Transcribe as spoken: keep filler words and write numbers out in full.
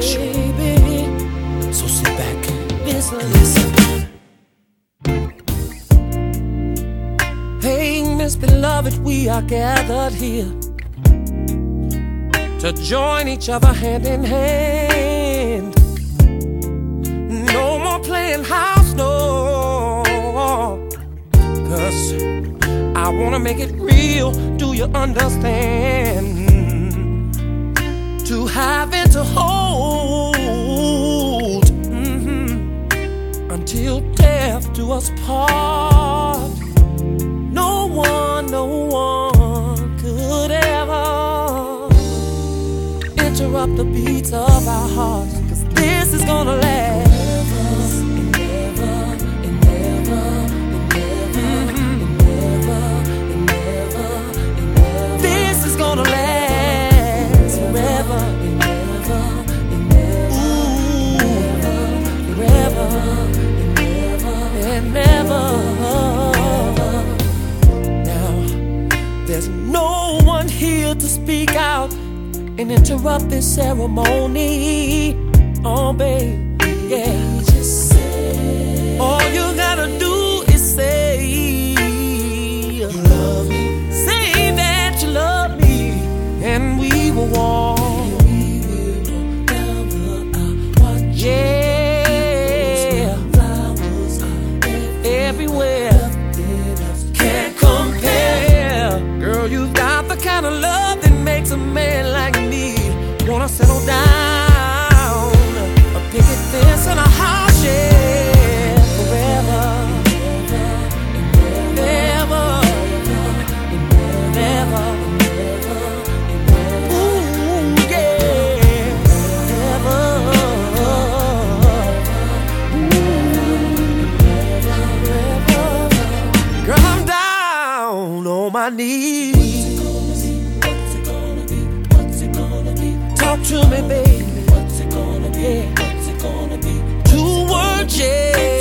baby. So sit back Listen, and listen. Hey, Miss Beloved, we are gathered here to join each other hand in hand. No more playing house, no, 'cause I wanna make it real, do you understand? To have and to hold, mm-hmm, until death do us part. No one, no one could ever interrupt the beats of our hearts, 'cause this is gonna last. Gonna last forever and ever and ever, ooh, forever and ever. Now, there's no one here to speak out and interrupt this ceremony. Oh, baby, yeah. Just say, all you gotta do is say you love me. Say that you love me. And we will walk, we will walk down the aisle, yeah, flowers are everywhere. Can't compare, girl. You've got the kind of love that makes a man like me wanna settle down, a picket fence and a house, yeah, forever, never, never, never. My knees. What's it gonna be? What's it gonna be? Talk to me, baby. What's it gonna be? What's it gonna be? Two words, yeah.